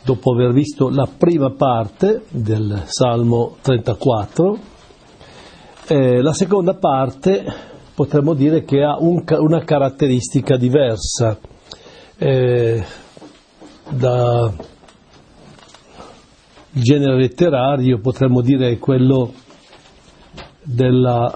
dopo aver visto la prima parte del Salmo 34, la seconda parte potremmo dire che ha una caratteristica diversa. Da genere letterario potremmo dire quello del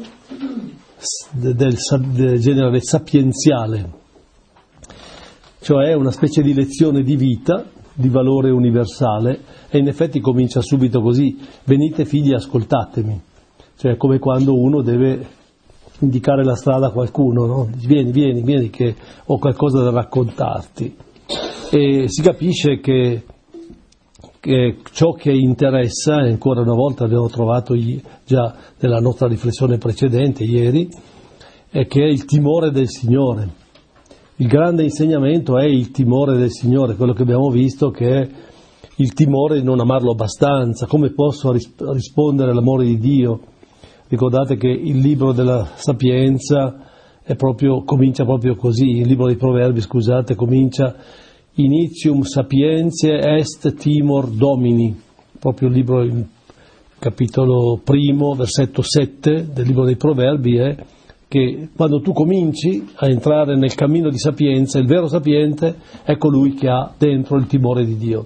genere sapienziale, cioè una specie di lezione di vita, di valore universale, e in effetti comincia subito così: venite figli, ascoltatemi. Cioè come quando uno deve indicare la strada a qualcuno, no? Vieni che ho qualcosa da raccontarti. E si capisce che ciò che interessa, e ancora una volta abbiamo trovato già nella nostra riflessione precedente ieri, è che è il timore del Signore. Il grande insegnamento è il timore del Signore, quello che abbiamo visto, che è il timore di non amarlo abbastanza. Come posso rispondere all'amore di Dio? Ricordate che il libro della Sapienza comincia proprio così, il libro dei Proverbi, scusate, comincia: Initium sapientiae est timor Domini, proprio il libro, il capitolo 1, versetto 7 del libro dei Proverbi è che quando tu cominci a entrare nel cammino di sapienza, il vero sapiente è colui che ha dentro il timore di Dio.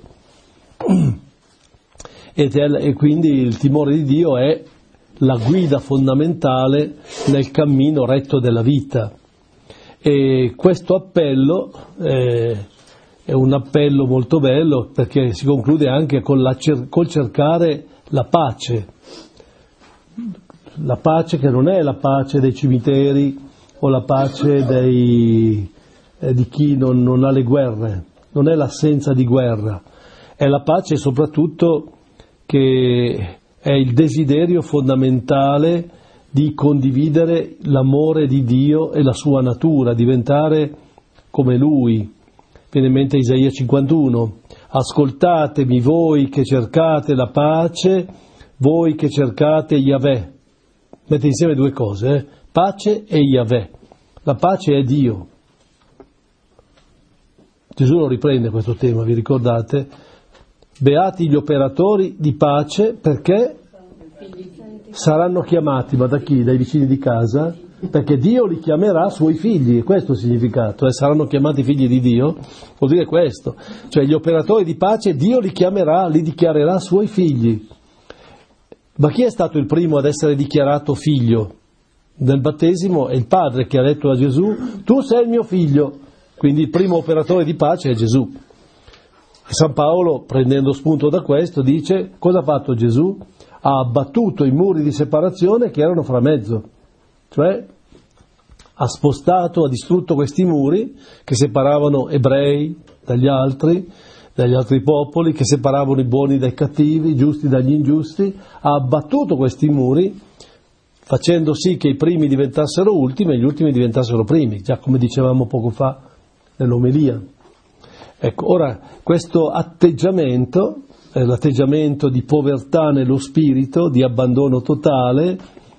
E quindi il timore di Dio è la guida fondamentale nel cammino retto della vita. E questo appello è un appello molto bello, perché si conclude anche col cercare la pace che non è la pace dei cimiteri o la pace di chi non ha le guerre, non è l'assenza di guerra, è la pace soprattutto che è il desiderio fondamentale di condividere l'amore di Dio e la sua natura, diventare come Lui. Viene in mente Isaia 51: ascoltatemi voi che cercate la pace, voi che cercate Yahweh. Mette insieme due cose, pace e Yahweh. La pace è Dio. Gesù lo riprende questo tema, vi ricordate? Beati gli operatori di pace, perché saranno chiamati, ma da chi? Dai vicini di casa? Perché Dio li chiamerà suoi figli, e questo è il significato, saranno chiamati figli di Dio, vuol dire questo, cioè gli operatori di pace Dio li chiamerà, li dichiarerà suoi figli. Ma chi è stato il primo ad essere dichiarato figlio? Nel battesimo è il Padre che ha detto a Gesù: tu sei il mio figlio, quindi il primo operatore di pace è Gesù. E San Paolo, prendendo spunto da questo, dice: cosa ha fatto Gesù? Ha abbattuto i muri di separazione che erano fra mezzo. Cioè ha spostato, ha distrutto questi muri che separavano ebrei dagli altri popoli, che separavano i buoni dai cattivi, i giusti dagli ingiusti. Ha abbattuto questi muri, facendo sì che i primi diventassero ultimi e gli ultimi diventassero primi, già come dicevamo poco fa nell'omelia. Ecco, ora questo atteggiamento è l'atteggiamento di povertà nello spirito, di abbandono totale,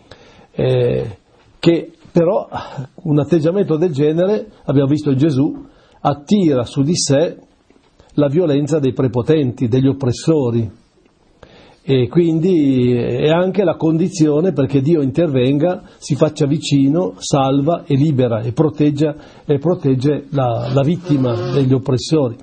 che però un atteggiamento del genere, abbiamo visto in Gesù, attira su di sé la violenza dei prepotenti, degli oppressori, e quindi è anche la condizione perché Dio intervenga, si faccia vicino, salva e libera e protegge la vittima degli oppressori.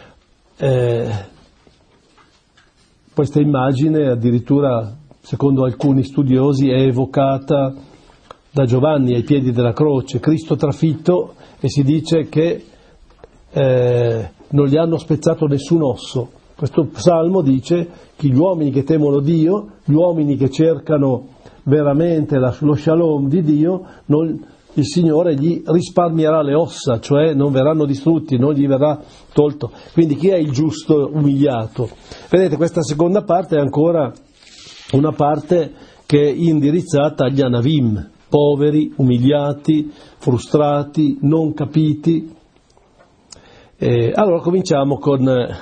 Questa immagine addirittura, secondo alcuni studiosi, è evocata da Giovanni ai piedi della croce, Cristo trafitto, e si dice che non gli hanno spezzato nessun osso. Questo salmo dice che gli uomini che temono Dio, gli uomini che cercano veramente lo shalom di Dio, il Signore gli risparmierà le ossa, cioè non verranno distrutti, non gli verrà tolto. Quindi chi è il giusto umiliato? Vedete, questa seconda parte è ancora una parte che è indirizzata agli anavim, poveri, umiliati, frustrati, non capiti. Allora cominciamo con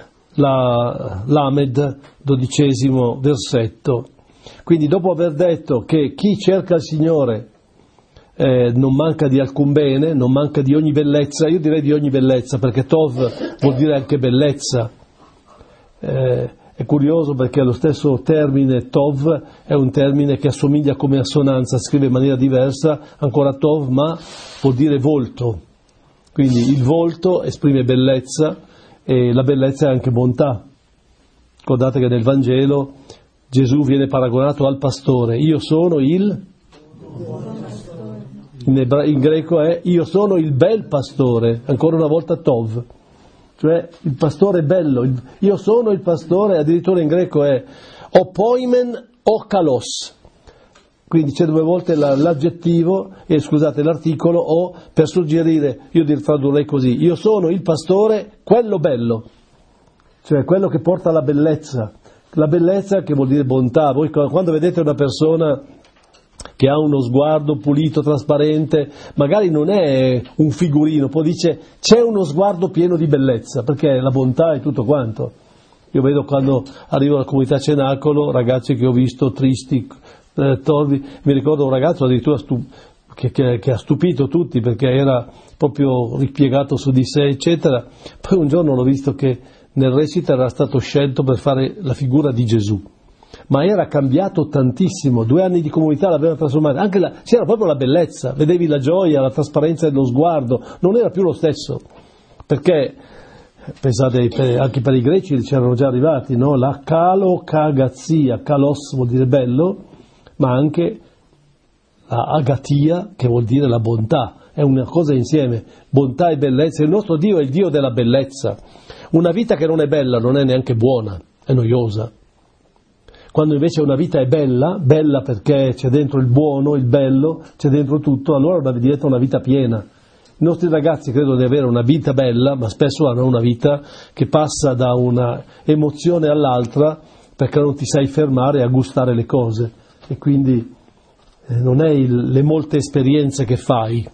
l'Amed, 12° versetto. Quindi dopo aver detto che chi cerca il Signore non manca di alcun bene, non manca di ogni bellezza, io direi di ogni bellezza, perché Tov vuol dire anche bellezza, È curioso perché lo stesso termine Tov è un termine che assomiglia come assonanza, scrive in maniera diversa, ancora Tov, ma vuol dire volto. Quindi il volto esprime bellezza e la bellezza è anche bontà. Ricordate che nel Vangelo Gesù viene paragonato al pastore. Io sono il... In greco è io sono il bel pastore, ancora una volta Tov. Cioè il pastore bello, io sono il pastore, addirittura in greco è opoimen o kalos, quindi c'è 2 volte l'aggettivo e l'articolo o per suggerire, io tradurrei così, io sono il pastore, quello bello, cioè quello che porta la bellezza che vuol dire bontà. Voi quando vedete una persona che ha uno sguardo pulito, trasparente, magari non è un figurino, poi dice c'è uno sguardo pieno di bellezza, perché la bontà è tutto quanto. Io vedo quando arrivo alla comunità Cenacolo ragazzi che ho visto tristi, torvi, mi ricordo un ragazzo addirittura che ha stupito tutti perché era proprio ripiegato su di sé, eccetera. Poi un giorno l'ho visto che nel recita era stato scelto per fare la figura di Gesù. Ma era cambiato tantissimo, 2 anni di comunità l'aveva trasformato, c'era proprio la bellezza, vedevi la gioia, la trasparenza dello sguardo, non era più lo stesso, perché pensate anche per i greci c'erano già arrivati, no? La kalokagazzia, kalos vuol dire bello, ma anche la agatia che vuol dire la bontà, è una cosa insieme, bontà e bellezza. Il nostro Dio è il Dio della bellezza. Una vita che non è bella non è neanche buona, è noiosa. Quando invece una vita è bella perché c'è dentro il buono, il bello, c'è dentro tutto, allora diventa una vita piena. I nostri ragazzi credono di avere una vita bella, ma spesso hanno una vita che passa da una emozione all'altra perché non ti sai fermare a gustare le cose e quindi non è le molte esperienze che fai.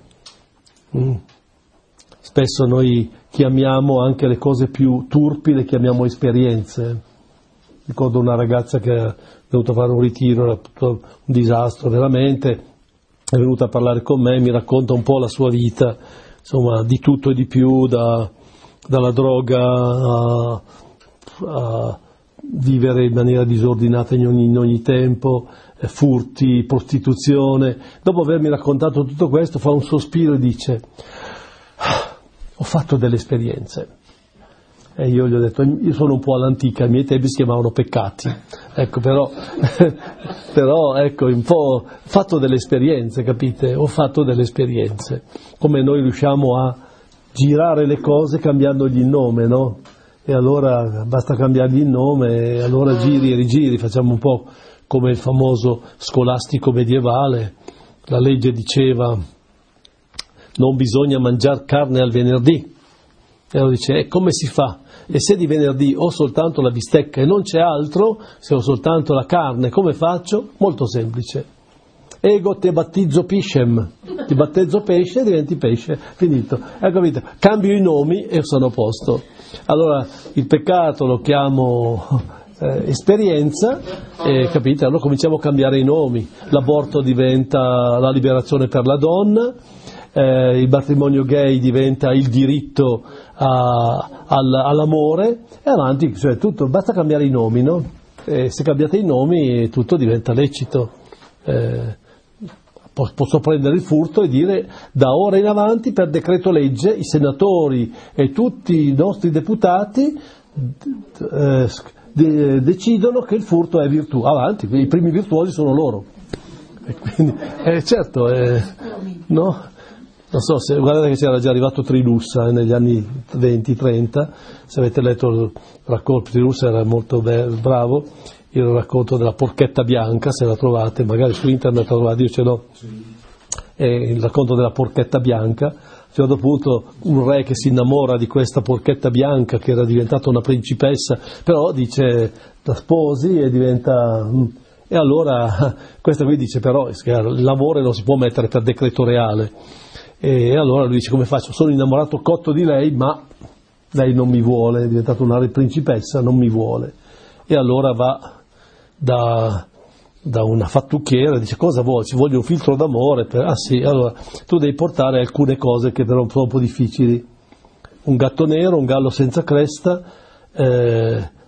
Spesso noi chiamiamo anche le cose più turpi, le chiamiamo esperienze. Ricordo una ragazza che è venuta a fare un ritiro, era tutto un disastro veramente, è venuta a parlare con me, mi racconta un po' la sua vita, insomma di tutto e di più, dalla droga a vivere in maniera disordinata in ogni tempo, furti, prostituzione. Dopo avermi raccontato tutto questo fa un sospiro e dice ho fatto delle esperienze. E io gli ho detto, io sono un po' all'antica, ai miei tempi si chiamavano peccati, ecco, però ecco, un po' ho fatto delle esperienze, capite? Ho fatto delle esperienze, come noi riusciamo a girare le cose cambiandogli il nome, no? E allora basta cambiargli il nome e allora giri e rigiri, facciamo un po' come il famoso scolastico medievale, la legge diceva non bisogna mangiare carne al venerdì, e allora dice, come si fa? E se di venerdì ho soltanto la bistecca e non c'è altro, se ho soltanto la carne, come faccio? Molto semplice. Ego te battizzo piscem, ti battezzo pesce e diventi pesce, finito. Capito? Cambio i nomi e sono a posto. Allora il peccato lo chiamo esperienza, capite? Allora cominciamo a cambiare i nomi. L'aborto diventa la liberazione per la donna, il matrimonio gay diventa il diritto all'amore e avanti, cioè tutto, basta cambiare i nomi, no? Se cambiate i nomi tutto diventa lecito. Posso prendere il furto e dire da ora in avanti per decreto legge i senatori e tutti i nostri deputati decidono che il furto è virtù. Avanti, i primi virtuosi sono loro. E quindi, certo, no? Non so, guardate che c'era già arrivato Trilussa negli anni 20-30, se avete letto il racconto, Trilussa era molto bravo, il racconto della porchetta bianca, se la trovate, magari su internet la trovate, io ce l'ho, il racconto della porchetta bianca. A un certo punto un re che si innamora di questa porchetta bianca che era diventata una principessa, però dice la sposi e diventa... E allora questa qui dice però l'amore non si può mettere per decreto reale. E allora lui dice come faccio? Sono innamorato cotto di lei, ma lei non mi vuole, è diventata una principessa, non mi vuole. E allora va da una fattucchiera e dice cosa vuoi? Ci voglio un filtro d'amore. Ah sì, allora tu devi portare alcune cose che però sono un po' difficili. Un gatto nero, un gallo senza cresta,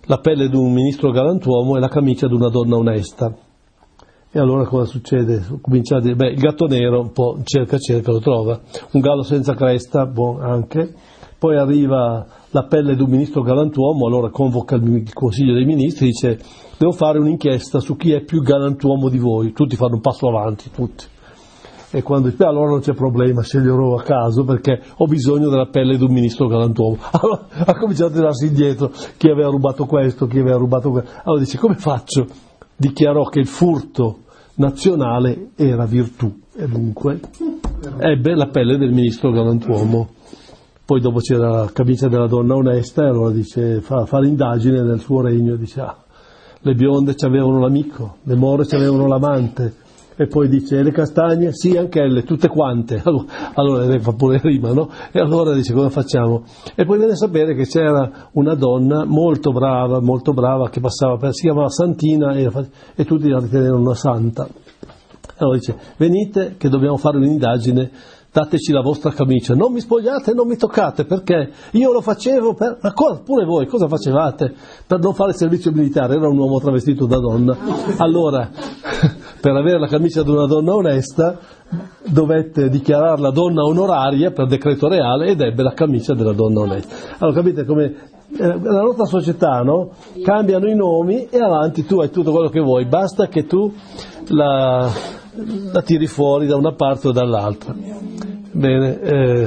la pelle di un ministro galantuomo e la camicia di una donna onesta. E allora cosa succede? Comincia a dire, il gatto nero un po' cerca, lo trova, un gallo senza cresta, anche, poi arriva la pelle di un ministro galantuomo, allora convoca il Consiglio dei Ministri, dice, devo fare un'inchiesta su chi è più galantuomo di voi, tutti fanno un passo avanti, tutti. E quando dice, allora non c'è problema, sceglierò a caso perché ho bisogno della pelle di un ministro galantuomo. Allora ha cominciato a tirarsi indietro, chi aveva rubato questo, chi aveva rubato questo. Allora dice, come faccio? Dichiarò che il furto nazionale era virtù e dunque ebbe la pelle del ministro galantuomo. Poi dopo c'era la camicia della donna onesta e allora dice, fa l'indagine nel suo regno, dice, le bionde c'avevano l'amico, le more c'avevano l'amante, e poi dice, le castagne, sì, anche elle, tutte quante, allora lei fa pure rima, no? E allora dice, cosa facciamo? E poi viene a sapere che c'era una donna molto brava, si chiamava Santina, e tutti la ritenevano una santa. Allora dice, venite che dobbiamo fare un'indagine, dateci la vostra camicia, non mi spogliate, non mi toccate, perché io lo facevo pure voi, cosa facevate? Per non fare il servizio militare, era un uomo travestito da donna. Allora, per avere la camicia di una donna onesta, dovette dichiararla donna onoraria per decreto reale ed ebbe la camicia della donna onesta. Allora capite come nella nostra società, no? Cambiano i nomi e avanti tu hai tutto quello che vuoi, basta che tu la tiri fuori da una parte o dall'altra. Bene,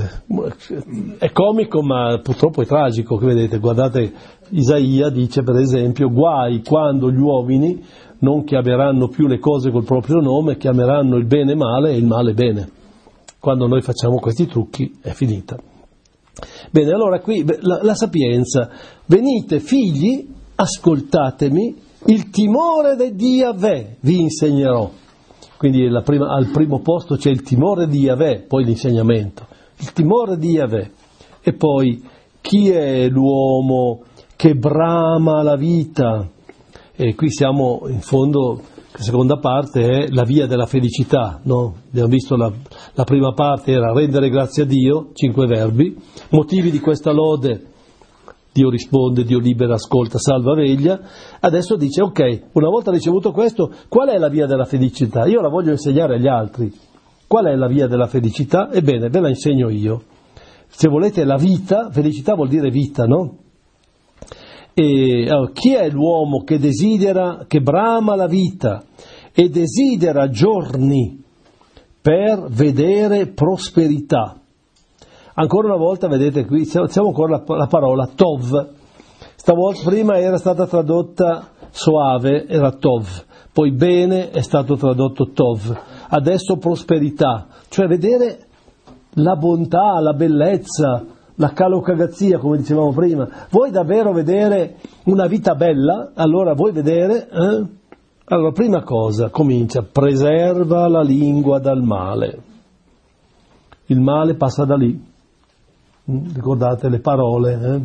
è comico ma purtroppo è tragico, che vedete, guardate, Isaia dice per esempio, guai quando gli uomini non chiameranno più le cose col proprio nome, chiameranno il bene male e il male bene. Quando noi facciamo questi trucchi è finita. Bene, allora qui la sapienza, venite figli, ascoltatemi, il timore di Yahweh vi insegnerò. Quindi al primo posto c'è il timore di Yahweh, poi l'insegnamento. Il timore di Yahweh. E poi, chi è l'uomo che brama la vita? E qui siamo, in fondo, la seconda parte è la via della felicità, no? Abbiamo visto la prima parte era rendere grazie a Dio, 5 verbi, motivi di questa lode, Dio risponde, Dio libera, ascolta, salva, veglia. Adesso dice, ok, una volta ricevuto questo, qual è la via della felicità? Io la voglio insegnare agli altri. Qual è la via della felicità? Ebbene, ve la insegno io. Se volete la vita, felicità vuol dire vita, no? E allora, chi è l'uomo che desidera, che brama la vita e desidera giorni per vedere prosperità? Ancora una volta, vedete qui, siamo ancora la parola Tov. Stavolta prima era stata tradotta soave, era Tov, poi bene è stato tradotto Tov, adesso prosperità, cioè vedere la bontà, la bellezza, la calocagazia, come dicevamo prima. Vuoi davvero vedere una vita bella? Allora vuoi vedere? Allora, prima cosa, comincia, preserva la lingua dal male. Il male passa da lì. Ricordate le parole,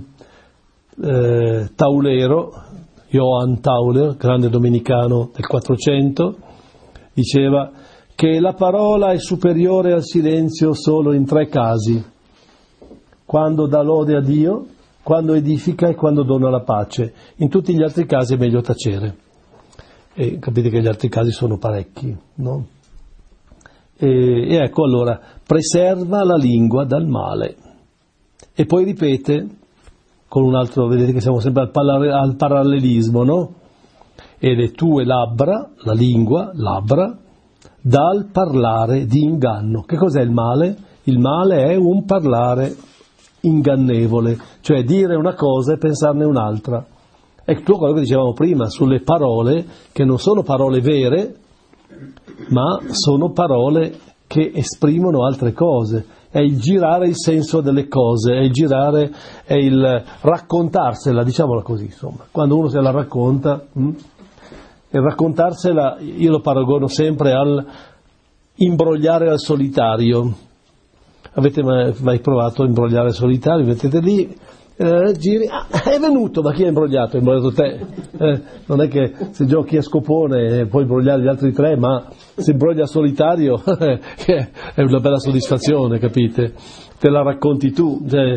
Taulero, Johann Tauler, grande domenicano del 400, diceva che la parola è superiore al silenzio solo in 3 casi: quando dà lode a Dio, quando edifica e quando dona la pace. In tutti gli altri casi è meglio tacere, e capite che gli altri casi sono parecchi, no? E ecco, allora, preserva la lingua dal male. E poi ripete con un altro, vedete che siamo sempre al parallelismo, no? E le tue labbra, la lingua, labbra, dal parlare di inganno. Che cos'è il male? Il male è un parlare ingannevole, cioè dire una cosa e pensarne un'altra. È tutto quello che dicevamo prima sulle parole, che non sono parole vere, ma sono parole che esprimono altre cose. È il girare il senso delle cose, è il raccontarsela, diciamola così, insomma. Quando uno se la racconta, e raccontarsela, io lo paragono sempre al imbrogliare al solitario. Avete mai provato a imbrogliare al solitario? Mettete lì, giri, è venuto, ma chi ha imbrogliato? Hai imbrogliato te. Non è che se giochi a scopone puoi imbrogliare gli altri 3, ma se imbroglia solitario è una bella soddisfazione, capite? Te la racconti tu, cioè,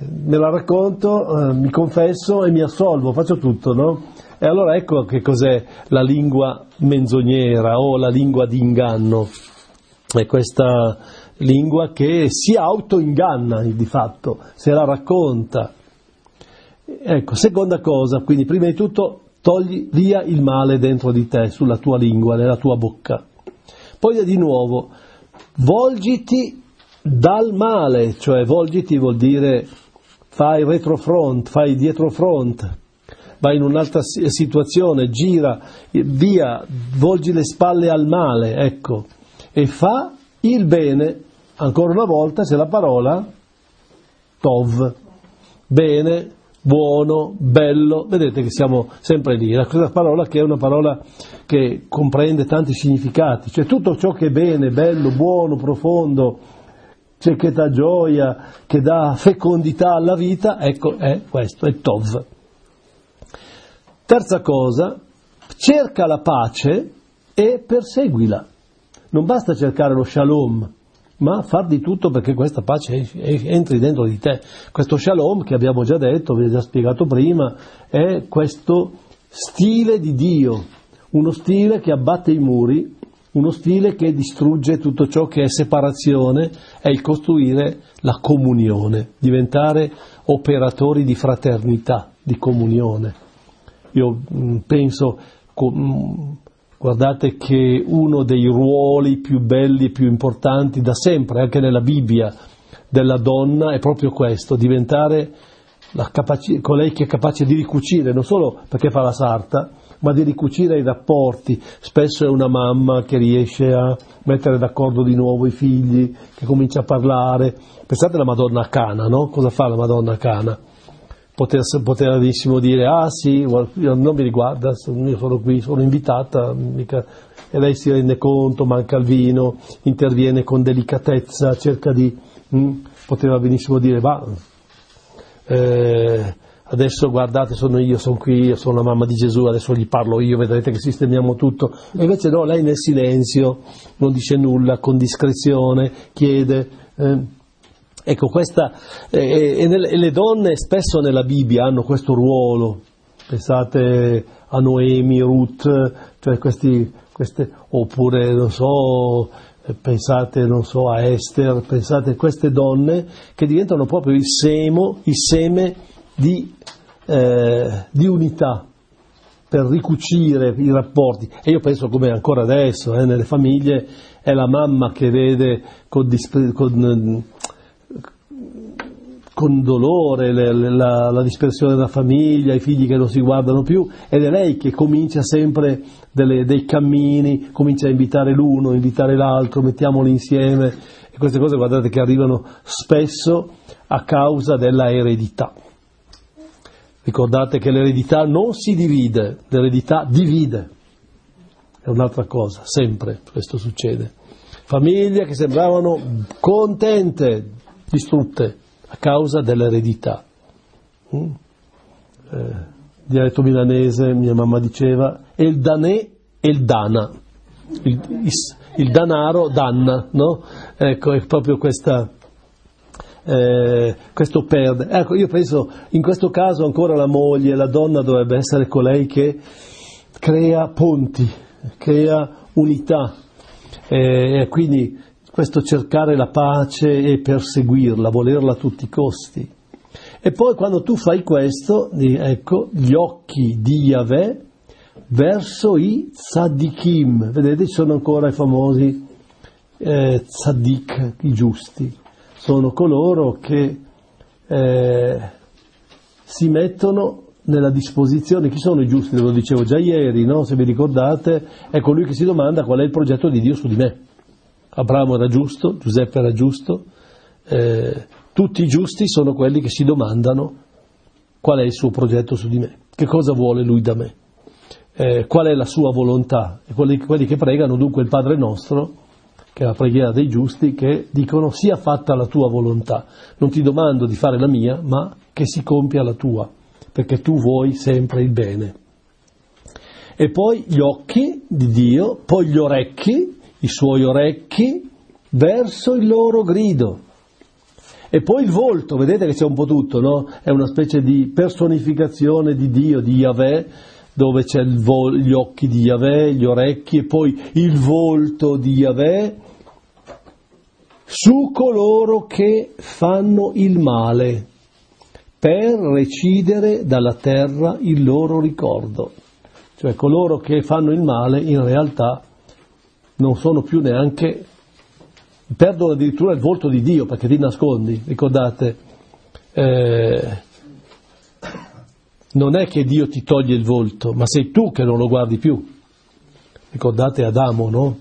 me la racconto, mi confesso e mi assolvo, faccio tutto, no? E allora ecco che cos'è la lingua menzognera o la lingua di inganno. È questa lingua che si autoinganna di fatto, se la racconta. Ecco, seconda cosa, quindi prima di tutto togli via il male dentro di te, sulla tua lingua, nella tua bocca. Poi di nuovo, volgiti dal male, cioè volgiti vuol dire fai retrofront, fai dietrofront, vai in un'altra situazione, gira via, volgi le spalle al male, ecco, e fa il bene. Ancora una volta c'è la parola tov, bene, buono, bello, vedete che siamo sempre lì, questa parola che è una parola che comprende tanti significati, cioè tutto ciò che è bene, bello, buono, profondo, cioè che dà gioia, che dà fecondità alla vita, ecco, è questo, è tov. Terza cosa, cerca la pace e perseguila. Non basta cercare lo shalom, ma far di tutto perché questa pace entri dentro di te. Questo shalom, che abbiamo già detto, vi ho già spiegato prima, è questo stile di Dio, uno stile che abbatte i muri, uno stile che distrugge tutto ciò che è separazione, è il costruire la comunione, diventare operatori di fraternità, di comunione. Io penso, guardate che uno dei ruoli più belli e più importanti da sempre, anche nella Bibbia, della donna è proprio questo, diventare colei che è capace di ricucire, non solo perché fa la sarta, ma di ricucire i rapporti. Spesso è una mamma che riesce a mettere d'accordo di nuovo i figli, che comincia a parlare. Pensate alla Madonna Cana, no? Cosa fa la Madonna Cana? Poteva benissimo dire, ah sì, non mi riguarda, io sono qui, sono invitata, mica... E lei si rende conto, manca il vino, interviene con delicatezza, cerca di... Poteva benissimo dire, adesso guardate, sono io, sono qui, io sono la mamma di Gesù, adesso gli parlo io, vedrete che sistemiamo tutto. E invece no, lei nel silenzio, non dice nulla, con discrezione, chiede... Ecco, questa, e le donne spesso nella Bibbia hanno questo ruolo, pensate a Noemi, Ruth, cioè queste, oppure non so, pensate non so a Esther, pensate a queste donne che diventano proprio il seme di unità per ricucire i rapporti. E io penso come ancora adesso, nelle famiglie è la mamma che vede con dolore la dispersione della famiglia, i figli che non si guardano più, ed è lei che comincia sempre dei cammini, comincia a invitare l'uno, invitare l'altro, mettiamoli insieme, e queste cose guardate che arrivano spesso a causa della eredità. Ricordate che l'eredità non si divide, l'eredità divide, è un'altra cosa, sempre questo succede. Famiglie che sembravano contente, distrutte a causa dell'eredità. Dialetto milanese, mia mamma diceva, e il danè e il dana, il danaro danna, no? Ecco, è proprio questo perde. Ecco, io penso, in questo caso ancora la moglie, la donna dovrebbe essere colei che crea ponti, crea unità, e quindi questo cercare la pace e perseguirla, volerla a tutti i costi. E poi quando tu fai questo, ecco, gli occhi di Yahweh verso i tzaddikim, vedete, ci sono ancora i famosi tzaddik, i giusti, sono coloro che si mettono nella disposizione. Chi sono i giusti? Ve lo dicevo già ieri, no? Se vi ricordate, è colui che si domanda qual è il progetto di Dio su di me. Abramo era giusto, Giuseppe era giusto, tutti i giusti sono quelli che si domandano qual è il suo progetto su di me, che cosa vuole lui da me, qual è la sua volontà, e quelli che pregano dunque il Padre nostro, che è la preghiera dei giusti, che dicono sia fatta la tua volontà, non ti domando di fare la mia, ma che si compia la tua, perché tu vuoi sempre il bene. E poi gli occhi di Dio, poi gli orecchi, i suoi orecchi verso il loro grido. E poi il volto, vedete che c'è un po' tutto, no? È una specie di personificazione di Dio, di Yahweh, dove c'è gli occhi di Yahweh, gli orecchi e poi il volto di Yahweh su coloro che fanno il male, per recidere dalla terra il loro ricordo. Cioè coloro che fanno il male in realtà non sono più neanche, perdono addirittura il volto di Dio perché ti nascondi, ricordate, non è che Dio ti toglie il volto, ma sei tu che non lo guardi più. Ricordate Adamo, no?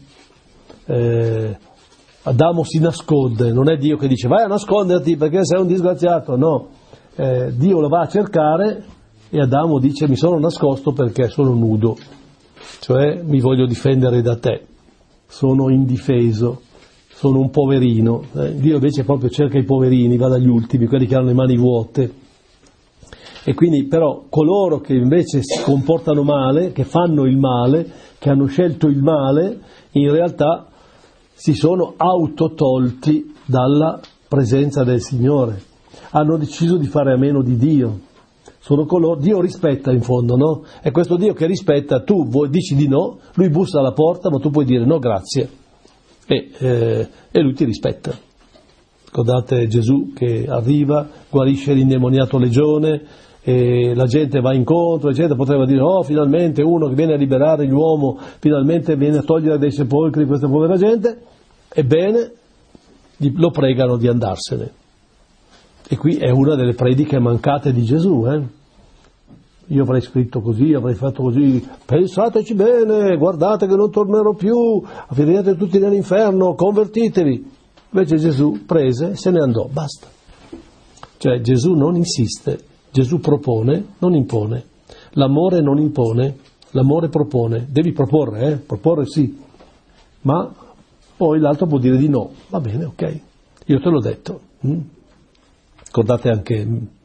Adamo si nasconde, non è Dio che dice vai a nasconderti perché sei un disgraziato, no, Dio lo va a cercare e Adamo dice mi sono nascosto perché sono nudo, cioè mi voglio difendere da te, sono indifeso, sono un poverino. Dio invece proprio cerca i poverini, va dagli ultimi, quelli che hanno le mani vuote. E quindi però coloro che invece si comportano male, che fanno il male, che hanno scelto il male, in realtà si sono autotolti dalla presenza del Signore, hanno deciso di fare a meno di Dio. Sono coloro, Dio rispetta in fondo, no? È questo Dio che rispetta, tu dici di no, lui bussa alla porta, ma tu puoi dire no grazie, e lui ti rispetta. Ricordate Gesù che arriva, guarisce l'indemoniato legione, e la gente va incontro, eccetera, poteva dire oh finalmente uno che viene a liberare l'uomo, finalmente viene a togliere dai sepolcri questa povera gente. Ebbene lo pregano di andarsene, e qui è una delle prediche mancate di Gesù. Io avrei scritto così, avrei fatto così, pensateci bene, guardate che non tornerò più, finirete tutti nell'inferno, convertitevi. Invece Gesù prese e se ne andò, basta. Cioè Gesù non insiste, Gesù propone, non impone. L'amore non impone, l'amore propone. Devi proporre, proporre sì, ma poi l'altro può dire di no. Va bene, ok, io te l'ho detto. Ricordate anche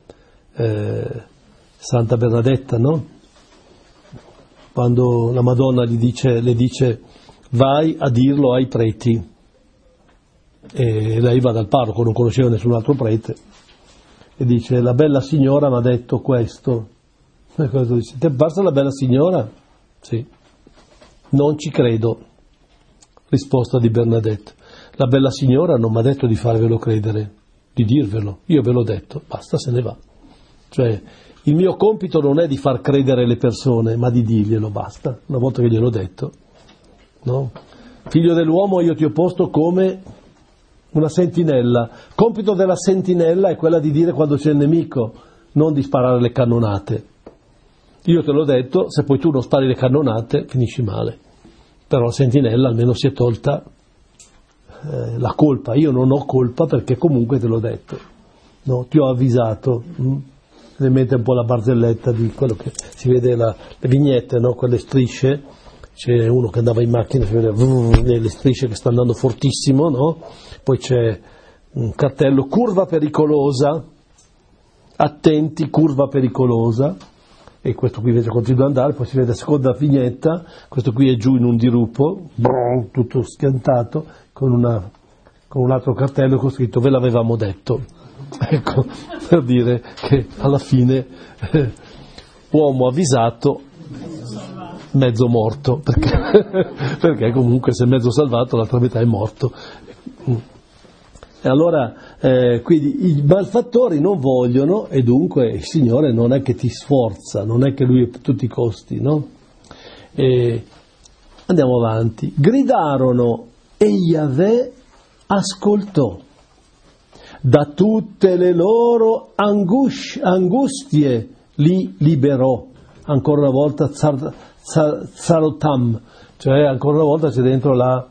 Santa Bernadetta, no? Quando la Madonna le dice vai a dirlo ai preti, e lei va dal parroco, non conosceva nessun altro prete, e dice la bella signora mi ha detto questo. E cosa dice? Ti basta la bella signora? Sì. Non ci credo. Risposta di Bernadette. La bella signora non mi ha detto di farvelo credere, di dirvelo. Io ve l'ho detto, basta, se ne va. Cioè, il mio compito non è di far credere le persone, ma di dirglielo, basta, una volta che gliel'ho detto. No? Figlio dell'uomo, io ti ho posto come una sentinella. Compito della sentinella è quella di dire quando c'è il nemico, non di sparare le cannonate. Io te l'ho detto, se poi tu non spari le cannonate, finisci male. Però la sentinella almeno si è tolta la colpa. Io non ho colpa perché comunque te l'ho detto, no? Ti ho avvisato. Ne mette un po' la barzelletta di quello che si vede, le vignette, no? Quelle strisce, c'è uno che andava in macchina, si vede le strisce che sta andando fortissimo, no? Poi c'è un cartello, curva pericolosa, attenti, curva pericolosa, e questo qui invece continua ad andare, poi si vede la seconda vignetta, questo qui è giù in un dirupo, tutto schiantato, con un altro cartello con scritto ve l'avevamo detto. Ecco, per dire che alla fine uomo avvisato, mezzo morto, perché comunque se mezzo salvato l'altra metà è morto. E allora quindi i malfattori non vogliono, e dunque il Signore non è che ti sforza, non è che Lui è a tutti i costi, no? E andiamo avanti. Gridarono e Yahweh ascoltò. Da tutte le loro angustie li liberò. Ancora una volta Tsarotam, cioè ancora una volta c'è dentro la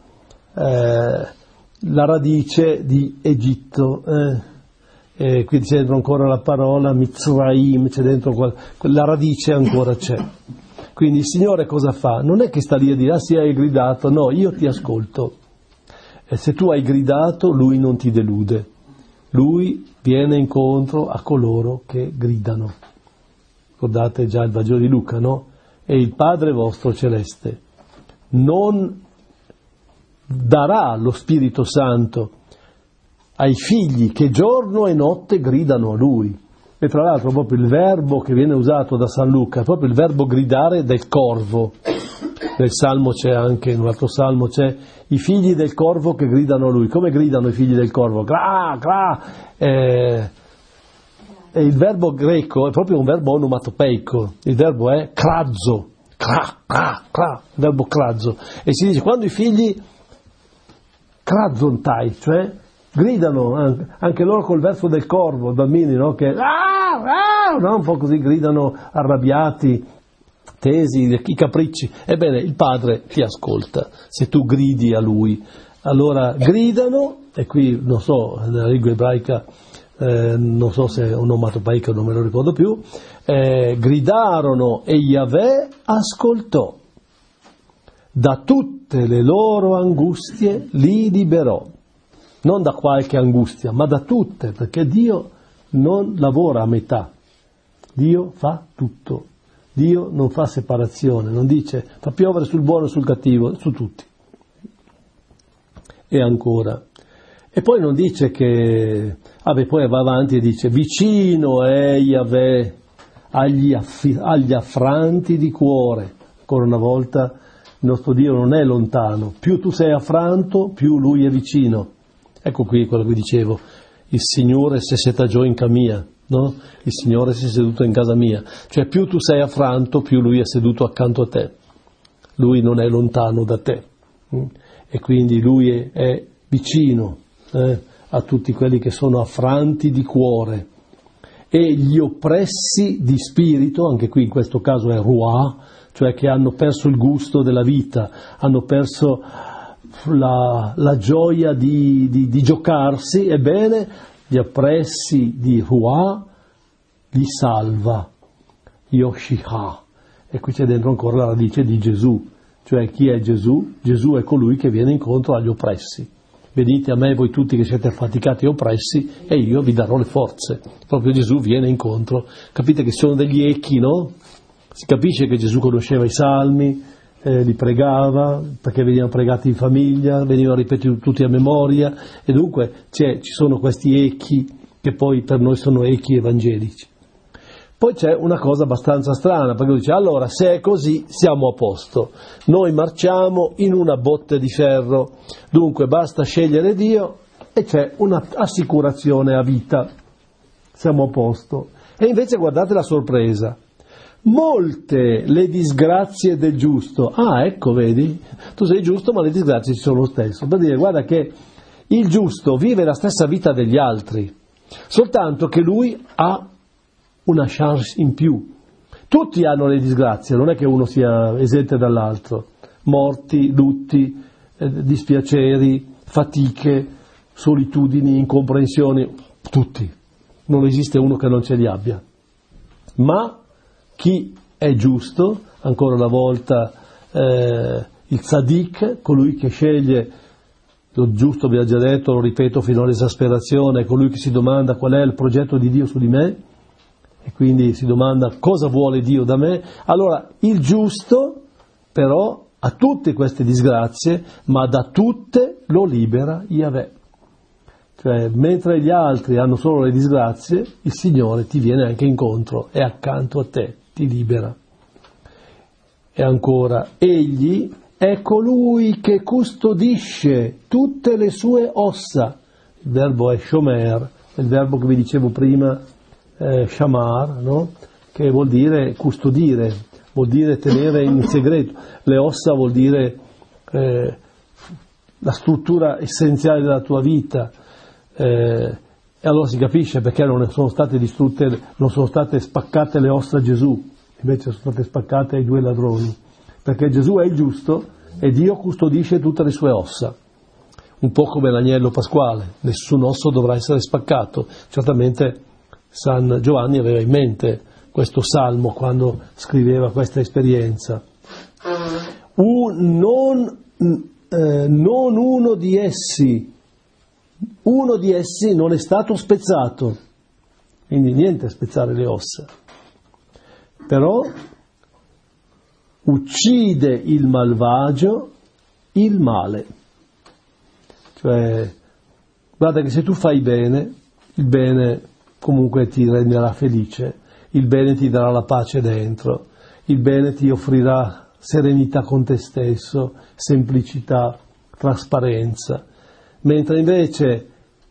radice di Egitto, quindi c'è dentro ancora la parola Mitzrayim, c'è dentro la radice ancora c'è. Quindi il Signore cosa fa? Non è che sta lì a dire sì hai gridato, no, io ti ascolto, e se tu hai gridato Lui non ti delude. Lui viene incontro a coloro che gridano. Ricordate già il Vangelo di Luca, no? E il Padre vostro celeste non darà lo Spirito Santo ai figli che giorno e notte gridano a lui. E tra l'altro proprio il verbo che viene usato da San Luca è proprio il verbo gridare del corvo. Nel Salmo c'è anche, in un altro Salmo c'è i figli del corvo che gridano a lui. Come gridano i figli del corvo? Cra, cra. E il verbo greco è proprio un verbo onomatopeico. Il verbo è krazzo. Cra, cra, cra. Il verbo krazzo. E si dice quando i figli krazzontai, cioè gridano, anche loro col verso del corvo, i bambini, no? Che no? Un po' così gridano arrabbiati, tesi, i capricci. Ebbene, il padre ti ascolta se tu gridi a lui. Allora gridano, e qui non so, nella lingua ebraica, non so se è onomatopeico, non me lo ricordo più, gridarono e Yahweh ascoltò. Da tutte le loro angustie li liberò. Non da qualche angustia, ma da tutte, perché Dio non lavora a metà. Dio fa tutto. Dio non fa separazione, non dice fa piovere sul buono e sul cattivo, su tutti. E ancora. E poi non dice che, poi va avanti e dice vicino è Yahweh agli affranti di cuore. Ancora una volta il nostro Dio non è lontano, più tu sei affranto, più Lui è vicino. Ecco qui quello che dicevo, il Signore si setagiò in casa mia, no? Il Signore si è seduto in casa mia, cioè più tu sei affranto, più Lui è seduto accanto a te, Lui non è lontano da te, e quindi Lui è vicino a tutti quelli che sono affranti di cuore, e gli oppressi di spirito, anche qui in questo caso è ruah, cioè che hanno perso il gusto della vita, hanno perso la gioia di giocarsi, ebbene gli oppressi di ruah li salva, Yoshiha. E qui c'è dentro ancora la radice di Gesù, cioè chi è Gesù? Gesù è colui che viene incontro agli oppressi. Venite a me voi tutti che siete affaticati e oppressi e io vi darò le forze. Proprio Gesù viene incontro. Capite che sono degli echi, no? Si capisce che Gesù conosceva i salmi, li pregava, perché venivano pregati in famiglia, venivano ripetuti tutti a memoria, e dunque ci sono questi echi che poi per noi sono echi evangelici. Poi c'è una cosa abbastanza strana, perché lui dice, allora se è così siamo a posto, noi marciamo in una botte di ferro, dunque basta scegliere Dio e c'è un'assicurazione a vita, siamo a posto. E invece guardate la sorpresa, molte le disgrazie del giusto. Ecco, vedi, tu sei giusto ma le disgrazie ci sono lo stesso, per dire guarda che il giusto vive la stessa vita degli altri, soltanto che lui ha una chance in più. Tutti hanno le disgrazie, non è che uno sia esente dall'altro, morti, lutti, dispiaceri, fatiche, solitudini, incomprensioni, tutti, non esiste uno che non ce li abbia. Ma chi è giusto, ancora una volta il tzaddik, colui che sceglie, lo giusto vi ho già detto, lo ripeto fino all'esasperazione, è colui che si domanda qual è il progetto di Dio su di me, e quindi si domanda cosa vuole Dio da me. Allora il giusto però ha tutte queste disgrazie, ma da tutte lo libera Yahweh. Cioè mentre gli altri hanno solo le disgrazie, il Signore ti viene anche incontro, è accanto a te, ti libera. E ancora, egli è colui che custodisce tutte le sue ossa. Il verbo è shomer, il verbo che vi dicevo prima, shamar, no? Che vuol dire custodire, vuol dire tenere in segreto. Le ossa vuol dire la struttura essenziale della tua vita. E allora si capisce perché non sono state distrutte, non sono state spaccate le ossa a Gesù, invece sono state spaccate ai due ladroni, perché Gesù è il giusto e Dio custodisce tutte le sue ossa, un po' come l'agnello pasquale, nessun osso dovrà essere spaccato. Certamente San Giovanni aveva in mente questo salmo quando scriveva questa esperienza. Non uno di essi non è stato spezzato, quindi niente a spezzare le ossa, però uccide il malvagio il male, cioè guarda che se tu fai bene, il bene comunque ti renderà felice, il bene ti darà la pace dentro, il bene ti offrirà serenità con te stesso, semplicità, trasparenza, mentre invece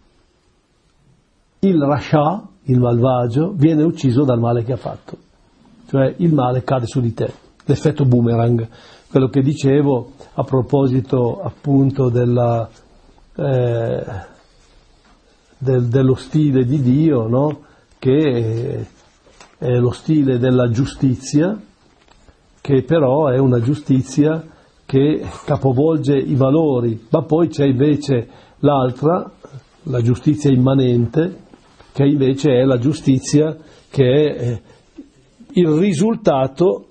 il rasha, il malvagio, viene ucciso dal male che ha fatto, cioè il male cade su di te, l'effetto boomerang, quello che dicevo a proposito appunto dello stile di Dio, no? Che è lo stile della giustizia, che però è una giustizia che capovolge i valori, ma poi c'è invece l'altra, la giustizia immanente, che invece è la giustizia che è il risultato,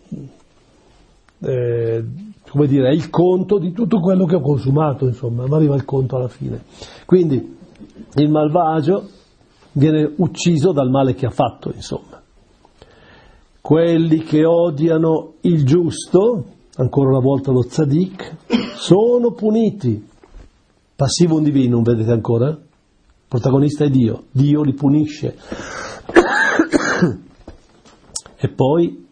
come dire, è il conto di tutto quello che ho consumato, insomma, ma arriva il conto alla fine. Quindi il malvagio viene ucciso dal male che ha fatto, insomma. Quelli che odiano il giusto, ancora una volta lo tzaddik, sono puniti. Passivum divinum, vedete ancora? Il protagonista è Dio, Dio li punisce. E poi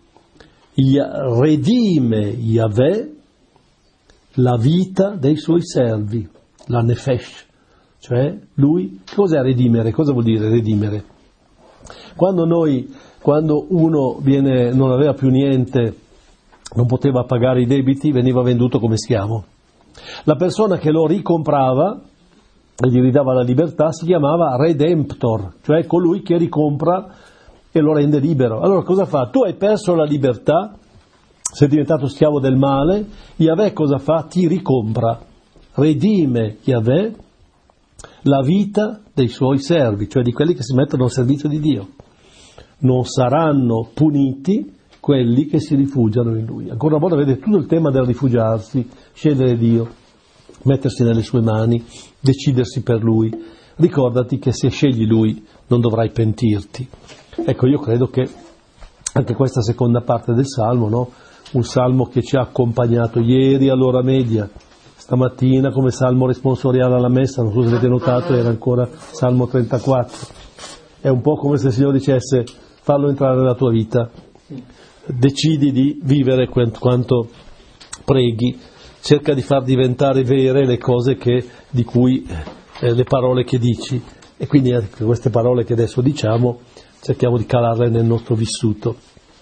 redime Yahweh la vita dei suoi servi, la nefesh, cioè lui, cos'è redimere? Cosa vuol dire redimere? Quando uno non aveva più niente, non poteva pagare i debiti, veniva venduto come schiavo. La persona che lo ricomprava e gli ridava la libertà si chiamava redemptor, cioè colui che ricompra e lo rende libero. Allora cosa fa? Tu hai perso la libertà, sei diventato schiavo del male, Yahweh cosa fa? Ti ricompra, redime Yahweh la vita dei suoi servi, cioè di quelli che si mettono al servizio di Dio. Non saranno puniti quelli che si rifugiano in Lui. Ancora una volta vedete tutto il tema del rifugiarsi, scegliere Dio, mettersi nelle sue mani, decidersi per Lui. Ricordati che se scegli Lui non dovrai pentirti. Ecco, io credo che anche questa seconda parte del Salmo, no? Un Salmo che ci ha accompagnato ieri all'ora media, stamattina come Salmo responsoriale alla messa, non so se avete notato, era ancora Salmo 34. È un po' come se il Signore dicesse: fallo entrare nella tua vita, decidi di vivere quanto preghi, cerca di far diventare vere le cose di cui le parole che dici, e quindi queste parole che adesso diciamo cerchiamo di calarle nel nostro vissuto.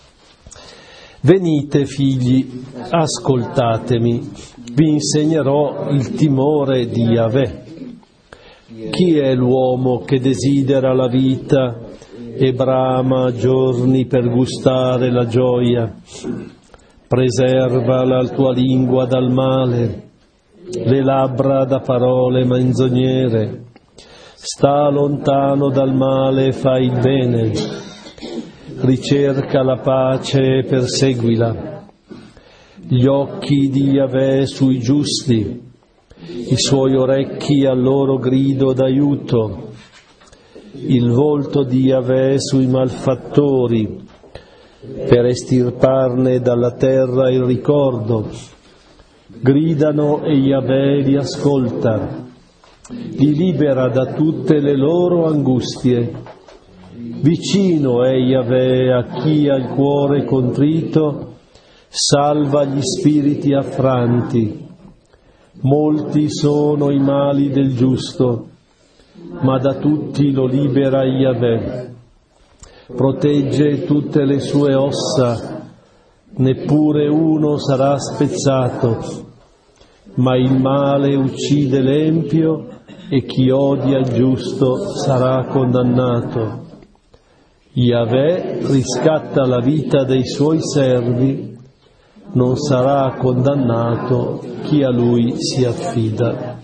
Venite figli, ascoltatemi, vi insegnerò il timore di Yahweh. Chi è l'uomo che desidera la vita e brama giorni per gustare la gioia? Preserva la tua lingua dal male, le labbra da parole menzognere. Sta lontano dal male e fai il bene. Ricerca la pace e perseguila. Gli occhi di Yahweh sui giusti, i suoi orecchi al loro grido d'aiuto, il volto di Yahweh sui malfattori, per estirparne dalla terra il ricordo. Gridano e Yahweh li ascolta, li libera da tutte le loro angustie. Vicino è Yahweh a chi ha il cuore contrito, salva gli spiriti affranti. Molti sono i mali del giusto, ma da tutti lo libera Yahweh. Protegge tutte le sue ossa, neppure uno sarà spezzato. Ma il male uccide l'empio e chi odia il giusto sarà condannato. Yahweh riscatta la vita dei suoi servi, non sarà condannato chi a lui si affida.